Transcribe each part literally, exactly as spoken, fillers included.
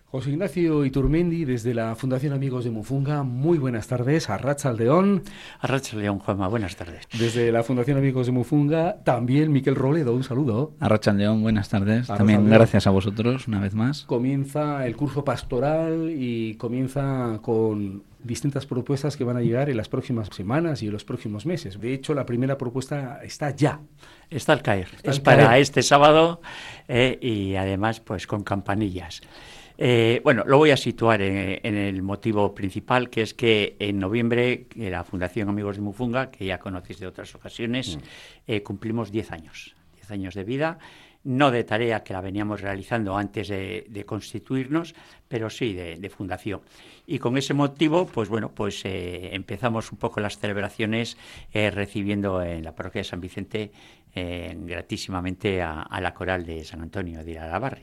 José Ignacio Iturmendi, desde la Fundación Amigos de Mufunga, muy buenas tardes. Arratsaldeón. Arratsaldeón, Juanma, buenas tardes. Desde la Fundación Amigos de Mufunga, también Miquel Roledo, un saludo. Arratsaldeón, buenas tardes. También gracias a vosotros, una vez más. Comienza el curso pastoral y comienza con distintas propuestas que van a llegar en las próximas semanas y en los próximos meses. De hecho, la primera propuesta está ya. Está al caer. Está es al para caer. este sábado eh, y además pues con campanillas. Eh, bueno, lo voy a situar en, en el motivo principal, que es que en noviembre la Fundación Amigos de Mufunga, que ya conocéis de otras ocasiones, mm. eh, cumplimos diez años, diez años de vida, no de tarea que la veníamos realizando antes de, de constituirnos, pero sí de, de fundación. Y con ese motivo, pues bueno, pues eh, empezamos un poco las celebraciones eh, recibiendo en la parroquia de San Vicente eh, gratísimamente a, a la coral de San Antonio de Iralabarri.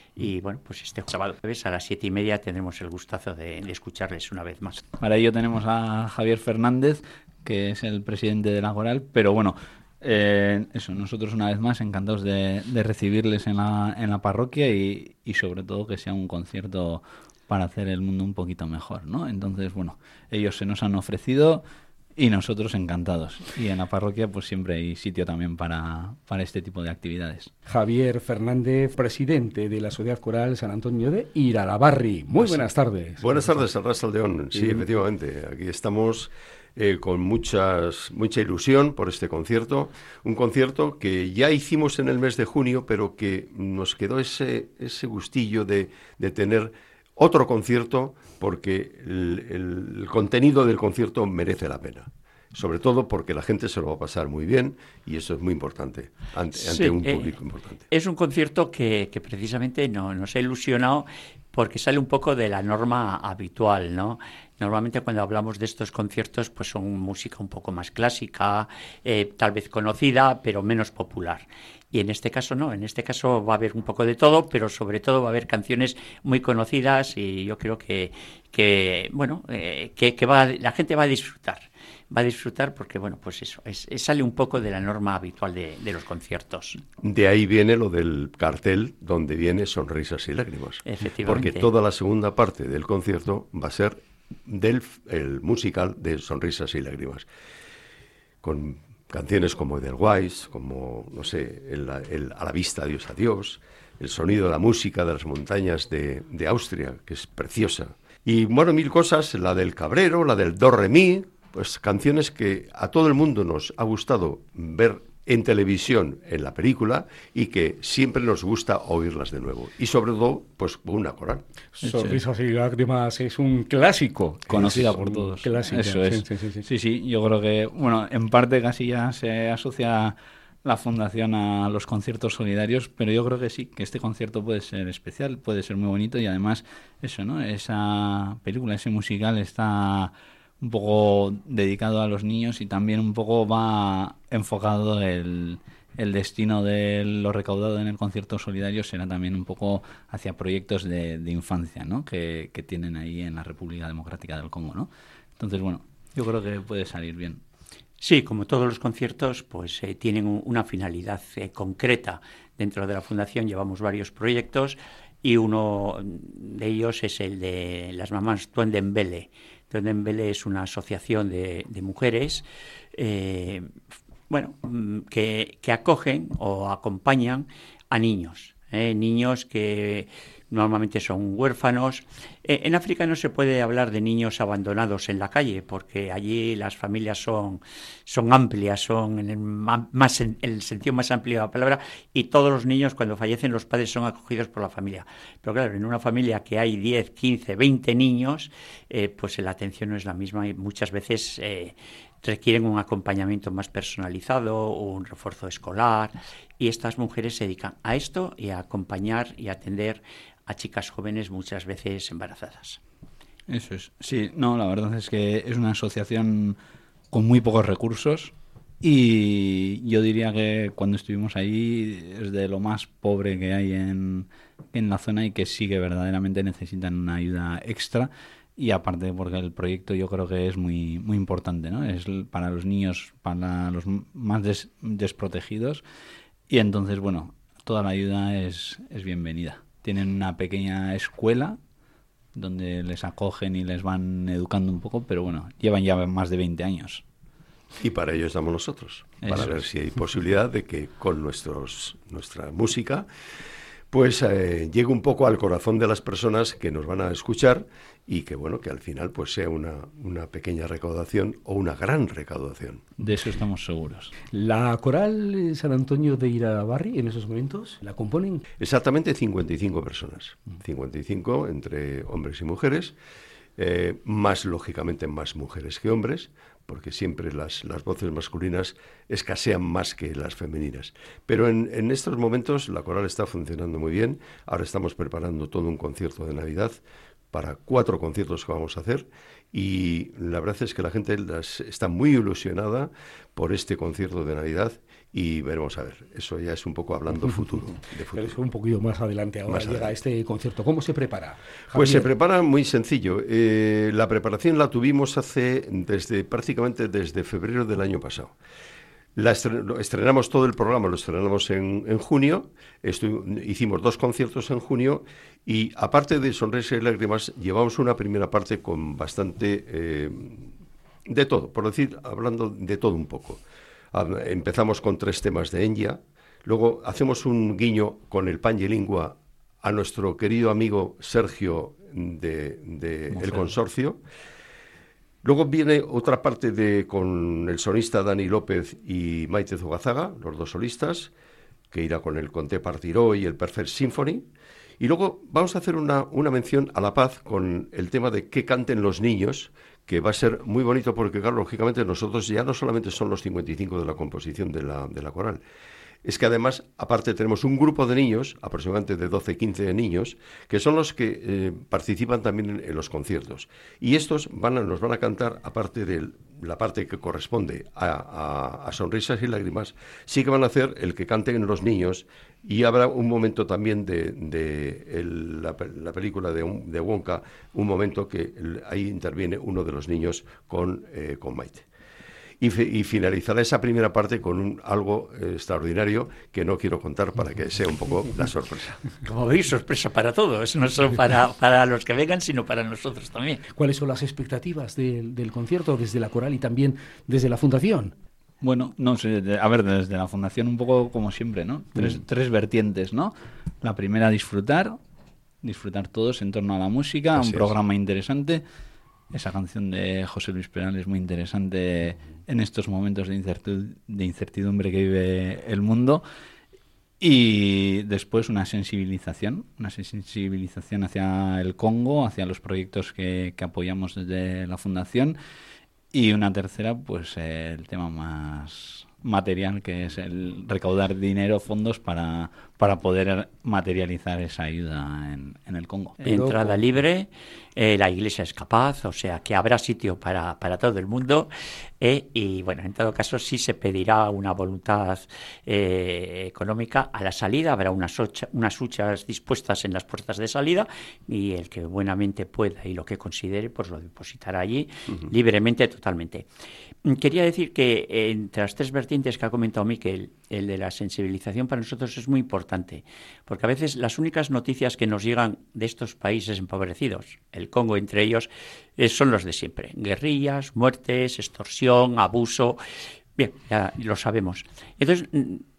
Y bueno, pues este sábado jueves a las siete y media tendremos el gustazo de, de escucharles una vez más. Para ello tenemos a Javier Fernández, que es el presidente de la coral, pero bueno, eh, eso, nosotros una vez más encantados de, de recibirles en la, en la parroquia y, y sobre todo que sea un concierto para hacer el mundo un poquito mejor, ¿no? Entonces, bueno, ellos se nos han ofrecido y nosotros encantados. Y en la parroquia pues siempre hay sitio también para, para este tipo de actividades. Javier Fernández, presidente de la Sociedad Coral San Antonio de Iralabarri. Muy buenas tardes. Buenas tardes, Arratsaldeón. Sí, sí, efectivamente, aquí estamos eh, con muchas mucha ilusión por este concierto. Un concierto que ya hicimos en el mes de junio, pero que nos quedó ese, ese gustillo de, de tener otro concierto, porque el, el, el contenido del concierto merece la pena. Sobre todo porque la gente se lo va a pasar muy bien y eso es muy importante ante, sí, ante un eh, público importante. Es un concierto que, que precisamente no, nos ha ilusionado porque sale un poco de la norma habitual, ¿no? Normalmente cuando hablamos de estos conciertos pues son música un poco más clásica, eh, tal vez conocida, pero menos popular. Y en este caso no, en este caso va a haber un poco de todo, pero sobre todo va a haber canciones muy conocidas y yo creo que, que bueno, eh, que, que va, la gente va a disfrutar. Va a disfrutar porque, bueno, pues eso, es, es, sale un poco de la norma habitual de, de los conciertos. De ahí viene lo del cartel, donde viene Sonrisas y Lágrimas. Efectivamente. Porque toda la segunda parte del concierto va a ser del el musical de Sonrisas y Lágrimas. Con canciones como Edelweiss, como, no sé, el, el A la vista, adiós, adiós, el sonido de la música de las montañas de, de Austria, que es preciosa. Y, bueno, mil cosas, la del Cabrero, la del Do Re Mi, pues canciones que a todo el mundo nos ha gustado ver en televisión, en la película, y que siempre nos gusta oírlas de nuevo. Y sobre todo, pues con una coral. Sonrisas y Lágrimas es un clásico. Conocida por todos. Clásica. Eso es. Sí, sí, sí. sí, sí, yo creo que, bueno, en parte casi ya se asocia la fundación a los conciertos solidarios, pero yo creo que sí, que este concierto puede ser especial, puede ser muy bonito y además eso, ¿no? Esa película, ese musical está un poco dedicado a los niños y también un poco va enfocado el, el destino de lo recaudado en el concierto solidario será también un poco hacia proyectos de, de infancia, ¿no? que, que tienen ahí en la República Democrática del Congo, ¿no? Entonces, bueno, yo creo que puede salir bien. Sí, como todos los conciertos, pues eh, tienen un, una finalidad eh, concreta. Dentro de la Fundación llevamos varios proyectos y uno de ellos es el de las mamás Tuendembele. Tuendembele es una asociación de, de mujeres eh, bueno, que, que acogen o acompañan a niños, eh, niños que normalmente son huérfanos. Eh, en África no se puede hablar de niños abandonados en la calle porque allí las familias son, son amplias, son en el, más, en el sentido más amplio de la palabra, y todos los niños cuando fallecen los padres son acogidos por la familia. Pero claro, en una familia que hay diez, quince, veinte niños, eh, pues la atención no es la misma y muchas veces eh, requieren un acompañamiento más personalizado, un refuerzo escolar, y estas mujeres se dedican a esto y a acompañar y atender a chicas jóvenes muchas veces embarazadas. Eso es. Sí, no, la verdad es que es una asociación con muy pocos recursos y yo diría que cuando estuvimos ahí es de lo más pobre que hay en, en la zona y que sí que verdaderamente necesitan una ayuda extra. Y aparte porque el proyecto yo creo que es muy muy importante, ¿no? Es para los niños, para los más des, desprotegidos y entonces, bueno, toda la ayuda es, es bienvenida. Tienen una pequeña escuela donde les acogen y les van educando un poco, pero bueno, llevan ya más de veinte años. Y para ello estamos nosotros, Eso para ver es. si hay posibilidad de que con nuestros, nuestra música pues eh, llegue un poco al corazón de las personas que nos van a escuchar y que bueno, que al final pues sea una, una pequeña recaudación o una gran recaudación. De eso estamos seguros. La coral San Antonio de Irabarri en esos momentos la componen Exactamente cincuenta y cinco personas, cincuenta y cinco entre hombres y mujeres, eh, más lógicamente más mujeres que hombres, porque siempre las, las voces masculinas escasean más que las femeninas. Pero en, en estos momentos la coral está funcionando muy bien. Ahora estamos preparando todo un concierto de Navidad para cuatro conciertos que vamos a hacer y la verdad es que la gente las, está muy ilusionada por este concierto de Navidad y veremos a ver. Eso ya es un poco hablando futuro. De futuro. Pero es un poquito más adelante ahora Más llega adelante. este concierto. ¿Cómo se prepara? Pues se Javier? prepara muy sencillo. Eh, la preparación la tuvimos hace desde prácticamente desde febrero del año pasado. La estre- lo estrenamos todo el programa, lo estrenamos en, en junio, estu- hicimos dos conciertos en junio y aparte de Sonrisa y Lágrimas llevamos una primera parte con bastante eh, de todo, por decir, hablando de todo un poco. Ah, Empezamos con tres temas de Enya, luego hacemos un guiño con el pan y lingua a nuestro querido amigo Sergio de, de El Consorcio. Luego viene otra parte de con el solista Dani López y Maite Zugazaga, los dos solistas, que irá con el Conté Partiró y el Perfect Symphony. Y luego vamos a hacer una, una mención a la paz con el tema de Que canten los niños, que va a ser muy bonito porque, claro, lógicamente nosotros ya no solamente son los cincuenta y cinco de la composición de la, de la coral, es que además, aparte, tenemos un grupo de niños, aproximadamente de doce, quince niños, que son los que eh, participan también en, en los conciertos. Y estos van a, nos van a cantar, aparte de la parte que corresponde a, a, a Sonrisas y Lágrimas, sí que van a hacer el que canten los niños. Y habrá un momento también de, de el, la, la película de, de Wonka, un momento que el, ahí interviene uno de los niños con, eh, con Maite. Y, fe, y finalizará esa primera parte con un, algo eh, extraordinario que no quiero contar para que sea un poco la sorpresa. Como veis, sorpresa para todos, no solo para, para los que vengan, sino para nosotros también. ¿Cuáles son las expectativas de, del concierto desde la coral y también desde la fundación? Bueno, no sé, de- a ver, desde la fundación un poco como siempre, ¿no? Tres, tres vertientes, ¿no? La primera, disfrutar, disfrutar todos en torno a la música, Así un es. programa interesante. Esa canción de José Luis Perales es muy interesante en estos momentos de, incertu- de incertidumbre que vive el mundo. Y después una sensibilización, una sensibilización hacia el Congo, hacia los proyectos que, que apoyamos desde la fundación. Y una tercera, pues eh, el tema más material, que es el recaudar dinero, fondos para, para poder materializar esa ayuda en, en el Congo. Pero Entrada con- libre, eh, la iglesia es capaz, o sea que habrá sitio para, para todo el mundo eh, y bueno, en todo caso sí se pedirá una voluntad eh, económica a la salida, habrá unas, ocha- unas huchas dispuestas en las puertas de salida y el que buenamente pueda y lo que considere pues lo depositará allí uh-huh. libremente, totalmente. Quería decir que eh, entre las tres vertientes que ha comentado Miquel, el de la sensibilización para nosotros es muy importante, porque a veces las únicas noticias que nos llegan de estos países empobrecidos, el Congo entre ellos, eh, son los de siempre. Guerrillas, muertes, extorsión, abuso. Bien, ya lo sabemos. Entonces,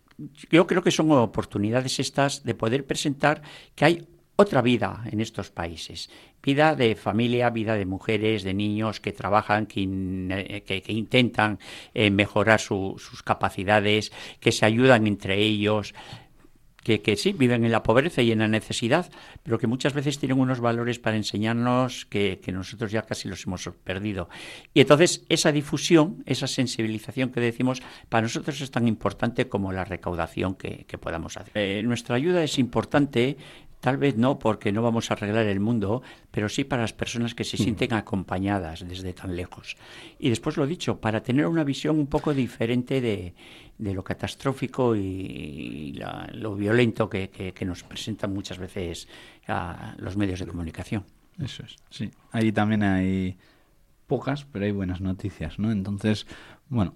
yo creo que son oportunidades estas de poder presentar que hay otra vida en estos países, vida de familia, vida de mujeres, de niños que trabajan, que, in, que, que intentan eh, mejorar su, sus capacidades, que se ayudan entre ellos, que, que sí, viven en la pobreza y en la necesidad, pero que muchas veces tienen unos valores para enseñarnos que, que nosotros ya casi los hemos perdido. Y entonces esa difusión, esa sensibilización que decimos, para nosotros es tan importante como la recaudación que, que podamos hacer. Eh, nuestra ayuda es importante. Tal vez no porque no vamos a arreglar el mundo, pero sí para las personas que se sienten acompañadas desde tan lejos. Y después lo dicho, para tener una visión un poco diferente de, de lo catastrófico y la, lo violento que, que, que nos presentan muchas veces a los medios de comunicación. Eso es, sí. Ahí también hay pocas, pero hay buenas noticias, ¿no? Entonces, bueno,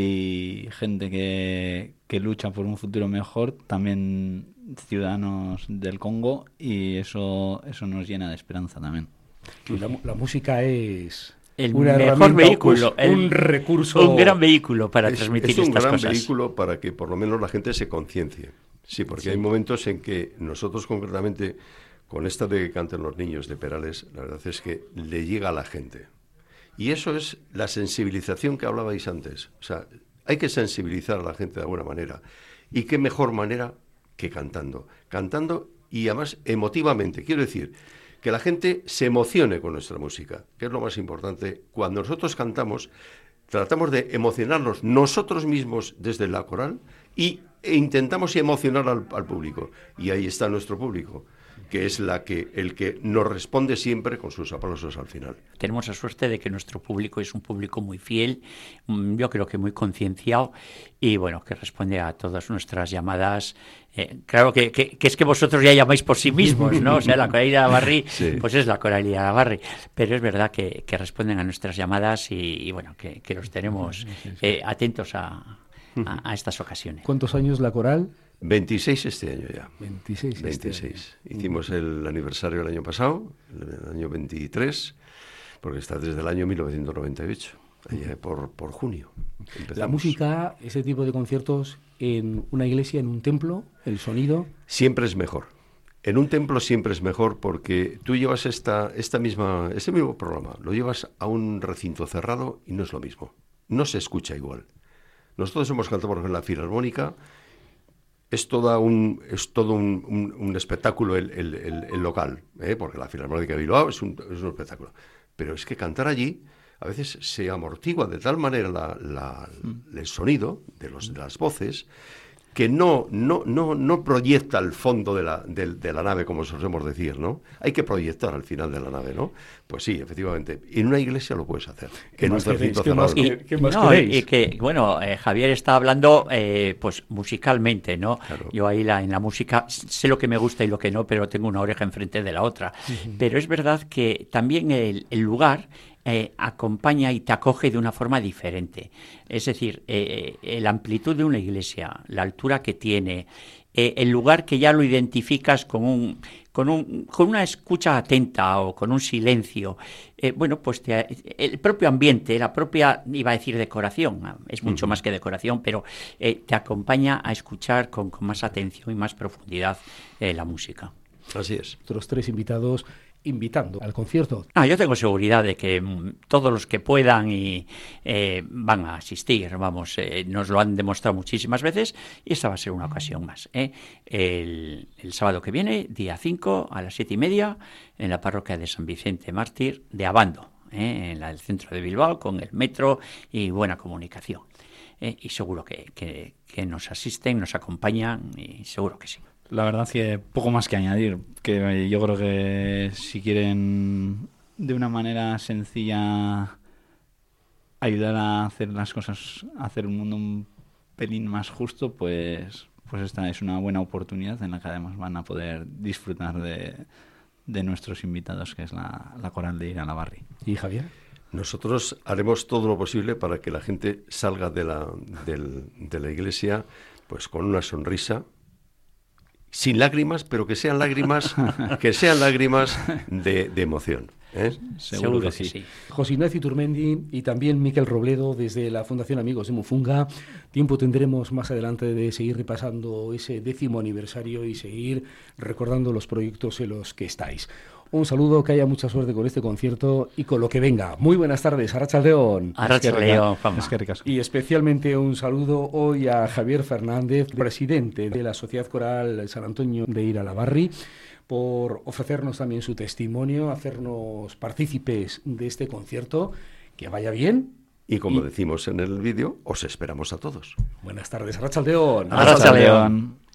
hay gente que, que lucha por un futuro mejor, también ciudadanos del Congo, y eso, eso nos llena de esperanza también. Y la, la música es el una mejor vehículo, pues, el, un recurso, un gran vehículo para es, transmitir es un estas gran cosas. vehículo para que por lo menos la gente se conciencie. Sí, porque sí. Hay momentos en que nosotros concretamente, con esta de que canten los niños de Perales, la verdad es que le llega a la gente. Y eso es la sensibilización que hablabais antes. O sea, hay que sensibilizar a la gente de alguna manera. ¿Y qué mejor manera que cantando? Cantando y además emotivamente. Quiero decir, que la gente se emocione con nuestra música, que es lo más importante. Cuando nosotros cantamos, tratamos de emocionarnos nosotros mismos desde la coral y, e intentamos emocionar al, al público. Y ahí está nuestro público, que es la que, el que nos responde siempre con sus aplausos al final. Tenemos la suerte de que nuestro público es un público muy fiel, yo creo que muy concienciado y bueno, que responde a todas nuestras llamadas. Eh, claro que, que, que es que vosotros ya llamáis por sí mismos, ¿no? O sea, la Coralía Barri, sí. Pues es la Coralía Barri, pero es verdad que, que responden a nuestras llamadas y, y bueno, que, que los tenemos eh, atentos a, a, a estas ocasiones. ¿Cuántos años la coral? veintiséis este año ya. veintiséis. veintiséis. Este año. Hicimos el aniversario el año pasado, el año veintitrés, porque está desde el año mil novecientos noventa y ocho, allá por, por junio. Empezamos. La música, ese tipo de conciertos en una iglesia, en un templo, el sonido... Siempre es mejor. En un templo siempre es mejor porque tú llevas esta, esta misma, este mismo programa, lo llevas a un recinto cerrado y no es lo mismo. No se escucha igual. Nosotros hemos cantado, por ejemplo, en la Filarmónica. Es, toda un, es todo un, un, un espectáculo el, el, el, el local, ¿eh? Porque la Filarmónica de Bilbao es un, es un espectáculo. Pero es que cantar allí a veces se amortigua de tal manera la, la, el sonido de, los, de las voces que no, no, no, no proyecta el fondo de la, de, de la nave, como solemos decir, ¿no? Hay que proyectar al final de la nave, ¿no? Pues sí, efectivamente. En una iglesia lo puedes hacer. En un recinto cerrado. Y, ¿qué más no, y que, bueno, eh, Javier está hablando, eh, pues, musicalmente, ¿no? Claro. Yo ahí la, en la música sé lo que me gusta y lo que no, pero tengo una oreja enfrente de la otra. Uh-huh. Pero es verdad que también el, el lugar... Eh, acompaña y te acoge de una forma diferente. Es decir, eh, eh, la amplitud de una iglesia, la altura que tiene, eh, el lugar que ya lo identificas con un, con un, con una escucha atenta o con un silencio, eh, bueno, pues te, el propio ambiente, la propia, iba a decir decoración, es mucho uh-huh. más que decoración, pero eh, te acompaña a escuchar con, con más atención y más profundidad eh, la música. Así es. Los tres invitados invitando al concierto. Ah, yo tengo seguridad de que mm, todos los que puedan y eh, van a asistir, vamos, eh, nos lo han demostrado muchísimas veces y esta va a ser una ocasión más. ¿eh? El, el sábado que viene, día cinco, a las siete y media, en la parroquia de San Vicente Mártir de Abando, ¿eh? en la, el centro de Bilbao, con el metro y buena comunicación. ¿eh? Y seguro que, que, que nos asisten, nos acompañan y seguro que sí. La verdad es que poco más que añadir, que yo creo que si quieren de una manera sencilla ayudar a hacer las cosas, a hacer un mundo un pelín más justo, pues, pues esta es una buena oportunidad en la que además van a poder disfrutar de, de nuestros invitados, que es la, la coral de Iralabarri. ¿Y Javier? Nosotros haremos todo lo posible para que la gente salga de la, del, de la iglesia pues con una sonrisa, sin lágrimas, pero que sean lágrimas, que sean lágrimas de, de emoción. ¿eh? Seguro, Seguro que sí. sí. José Ignacio Iturmendi y también Miquel Robledo desde la Fundación Amigos de Mufunga. Tiempo tendremos más adelante de seguir repasando ese décimo aniversario y seguir recordando los proyectos en los que estáis. Un saludo, que haya mucha suerte con este concierto y con lo que venga. Muy buenas tardes, Arratsaldeon. Arratsaldeon, y especialmente un saludo hoy a Javier Fernández, presidente de la Sociedad Coral San Antonio de Iralabarri, por ofrecernos también su testimonio, hacernos partícipes de este concierto. Que vaya bien. Y como y... decimos en el vídeo, os esperamos a todos. Buenas tardes, Arratsaldeon. Arratsaldeon.